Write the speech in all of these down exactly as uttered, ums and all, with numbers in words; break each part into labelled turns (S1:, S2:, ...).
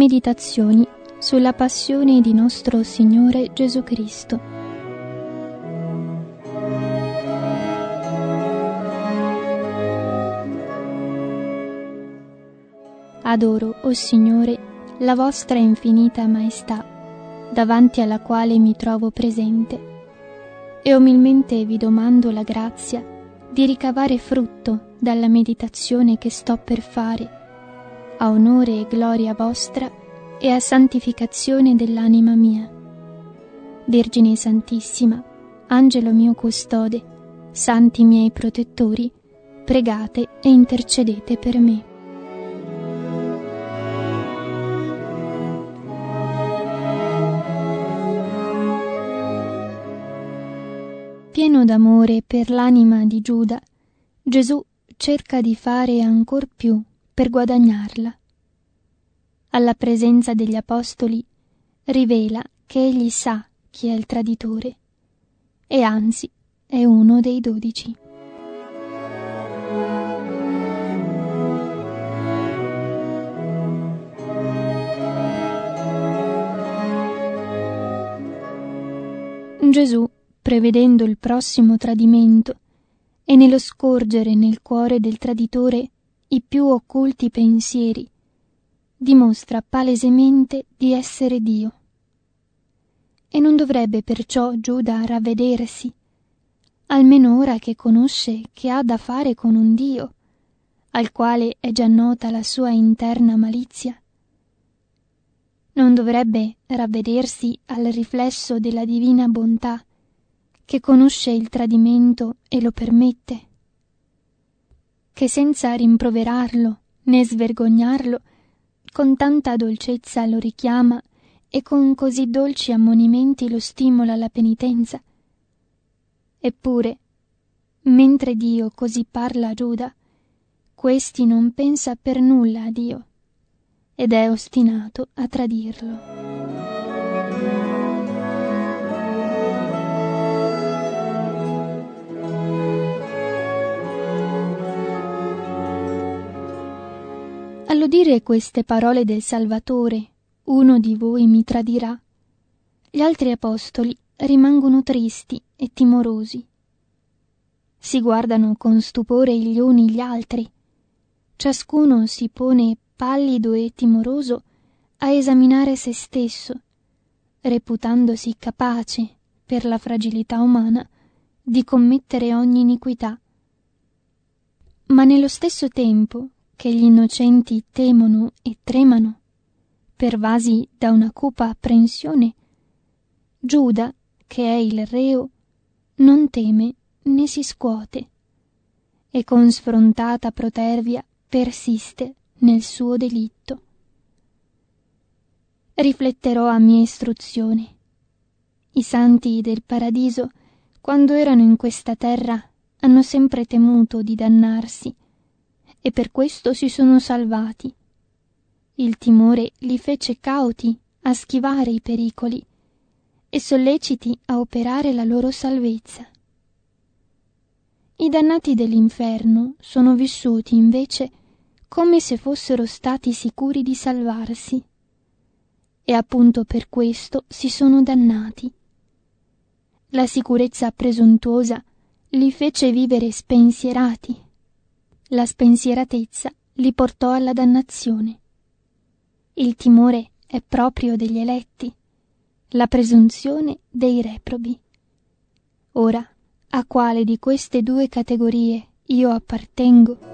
S1: Meditazioni sulla passione di nostro Signore Gesù Cristo. Adoro, o Signore, la vostra infinita maestà, davanti alla quale mi trovo presente, e umilmente vi domando la grazia di ricavare frutto dalla meditazione che sto per fare, a onore e gloria vostra e a santificazione dell'anima mia. Vergine Santissima, Angelo mio custode, santi miei protettori, pregate e intercedete per me. Pieno d'amore per l'anima di Giuda, Gesù cerca di fare ancor più per guadagnarla. Alla presenza degli apostoli rivela che egli sa chi è il traditore e anzi è uno dei dodici. Gesù, prevedendo il prossimo tradimento e nello scorgere nel cuore del traditore i più occulti pensieri, dimostra palesemente di essere Dio. E non dovrebbe perciò Giuda ravvedersi, almeno ora che conosce che ha da fare con un Dio, al quale è già nota la sua interna malizia? Non dovrebbe ravvedersi al riflesso della divina bontà, che conosce il tradimento e lo permette, che senza rimproverarlo né svergognarlo, con tanta dolcezza lo richiama e con così dolci ammonimenti lo stimola alla penitenza. Eppure, mentre Dio così parla a Giuda, questi non pensa per nulla a Dio ed è ostinato a tradirlo. All'udire queste parole del Salvatore, uno di voi mi tradirà, gli altri apostoli rimangono tristi e timorosi. Si guardano con stupore gli uni gli altri. Ciascuno si pone pallido e timoroso a esaminare se stesso, reputandosi capace, per la fragilità umana, di commettere ogni iniquità. Ma nello stesso tempo che gli innocenti temono e tremano, pervasi da una cupa apprensione, Giuda, che è il reo, non teme né si scuote, e con sfrontata protervia persiste nel suo delitto. Rifletterò a mia istruzione. I santi del paradiso, quando erano in questa terra, hanno sempre temuto di dannarsi, e per questo si sono salvati. Il timore li fece cauti a schivare i pericoli e solleciti a operare la loro salvezza. I dannati dell'inferno sono vissuti invece come se fossero stati sicuri di salvarsi, e appunto per questo si sono dannati. La sicurezza presuntuosa li fece vivere spensierati. La spensieratezza li portò alla dannazione. Il timore è proprio degli eletti, la presunzione dei reprobi. Ora, a quale di queste due categorie io appartengo?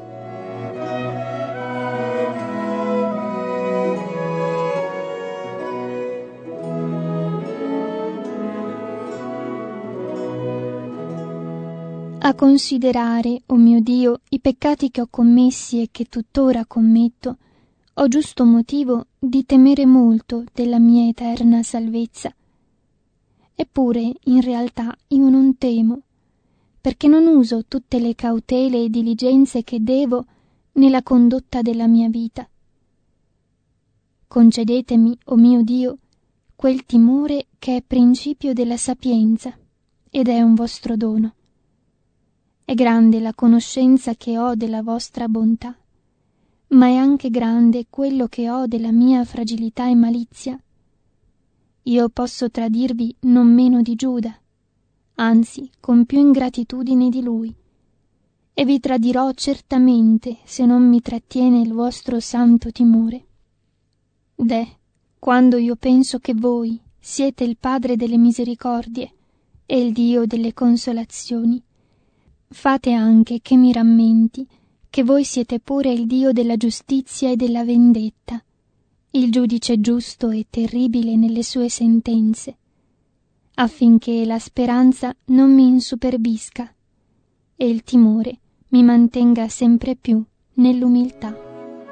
S1: A considerare, o mio Dio, i peccati che ho commessi e che tuttora commetto, ho giusto motivo di temere molto della mia eterna salvezza. Eppure, in realtà, io non temo, perché non uso tutte le cautele e diligenze che devo nella condotta della mia vita. Concedetemi, o mio Dio, quel timore che è principio della sapienza, ed è un vostro dono. È grande la conoscenza che ho della vostra bontà, ma è anche grande quello che ho della mia fragilità e malizia. Io posso tradirvi non meno di Giuda, anzi con più ingratitudine di lui, e vi tradirò certamente se non mi trattiene il vostro santo timore. Deh, quando io penso che voi siete il Padre delle misericordie e il Dio delle consolazioni, fate anche che mi rammenti che voi siete pure il Dio della giustizia e della vendetta, il giudice giusto e terribile nelle sue sentenze, affinché la speranza non mi insuperbisca e il timore mi mantenga sempre più nell'umiltà.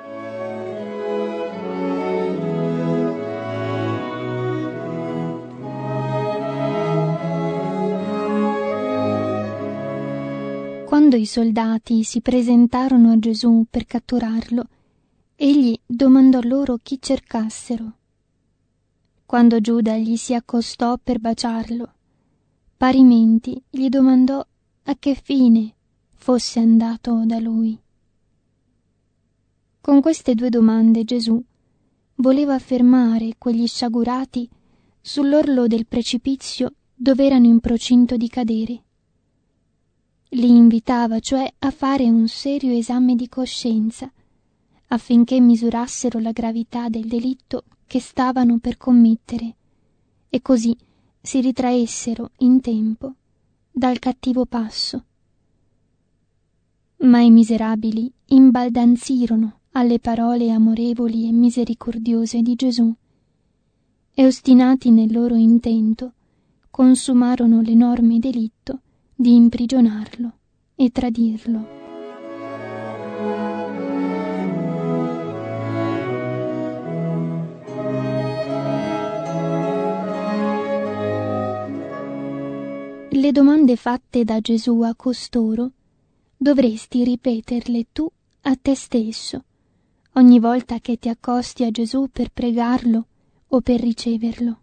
S1: Quando i soldati si presentarono a Gesù per catturarlo, egli domandò loro chi cercassero. Quando Giuda gli si accostò per baciarlo, parimenti gli domandò a che fine fosse andato da lui. Con queste due domande Gesù voleva fermare quegli sciagurati sull'orlo del precipizio dove erano in procinto di cadere. Li invitava cioè a fare un serio esame di coscienza, affinché misurassero la gravità del delitto che stavano per commettere e così si ritraessero in tempo dal cattivo passo. Ma i miserabili imbaldanzirono alle parole amorevoli e misericordiose di Gesù e, ostinati nel loro intento, consumarono l'enorme delitto di imprigionarlo e tradirlo. Le domande fatte da Gesù a costoro dovresti ripeterle tu a te stesso ogni volta che ti accosti a Gesù per pregarlo o per riceverlo.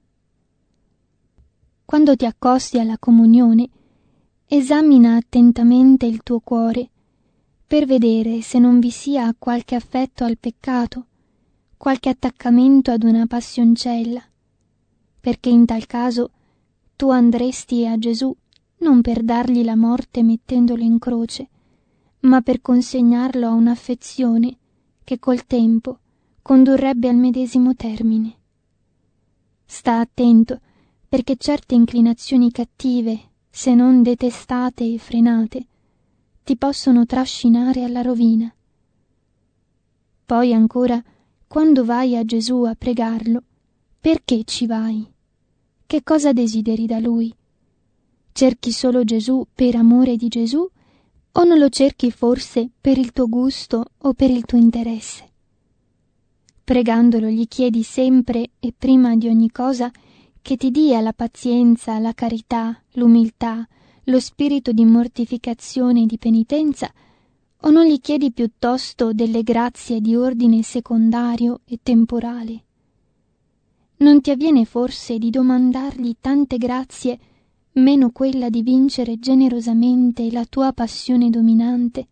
S1: Quando ti accosti alla comunione, esamina attentamente il tuo cuore per vedere se non vi sia qualche affetto al peccato, qualche attaccamento ad una passioncella, perché in tal caso tu andresti a Gesù non per dargli la morte mettendolo in croce, ma per consegnarlo a un'affezione che col tempo condurrebbe al medesimo termine. Sta attento, perché certe inclinazioni cattive, se non detestate e frenate, ti possono trascinare alla rovina. Poi ancora, quando vai a Gesù a pregarlo, perché ci vai? Che cosa desideri da Lui? Cerchi solo Gesù per amore di Gesù o non lo cerchi forse per il tuo gusto o per il tuo interesse? Pregandolo gli chiedi sempre e prima di ogni cosa che ti dia la pazienza, la carità, l'umiltà, lo spirito di mortificazione e di penitenza, o non gli chiedi piuttosto delle grazie di ordine secondario e temporale? Non ti avviene forse di domandargli tante grazie meno quella di vincere generosamente la tua passione dominante?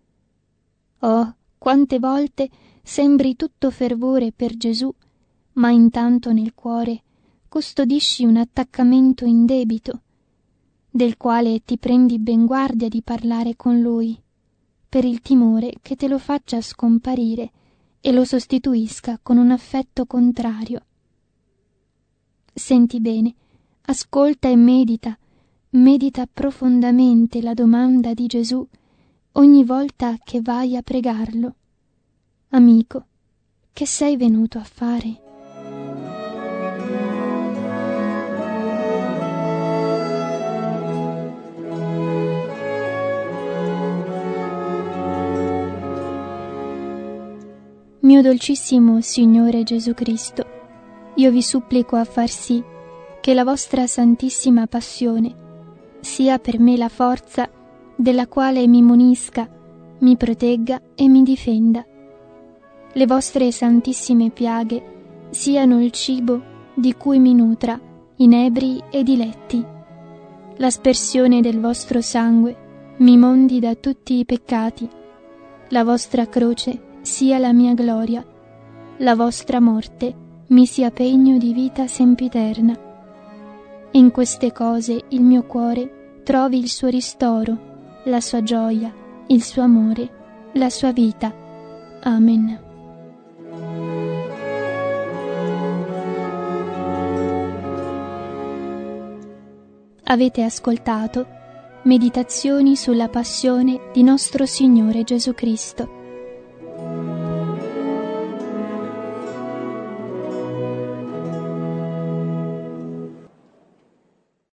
S1: Oh, quante volte sembri tutto fervore per Gesù, ma intanto nel cuore custodisci un attaccamento indebito, del quale ti prendi ben guardia di parlare con Lui, per il timore che te lo faccia scomparire e lo sostituisca con un affetto contrario. Senti bene, ascolta e medita, medita profondamente la domanda di Gesù ogni volta che vai a pregarlo. Amico, che sei venuto a fare? Mio dolcissimo Signore Gesù Cristo, io vi supplico a far sì che la vostra santissima passione sia per me la forza della quale mi munisca, mi protegga e mi difenda. Le vostre santissime piaghe siano il cibo di cui mi nutra, inebri e diletti. L'aspersione del vostro sangue mi mondi da tutti i peccati. La vostra croce sia la mia gloria, la vostra morte mi sia pegno di vita sempiterna. In queste cose il mio cuore trovi il suo ristoro, la sua gioia, il suo amore, la sua vita. Amen. Avete ascoltato Meditazioni sulla passione di nostro Signore Gesù Cristo,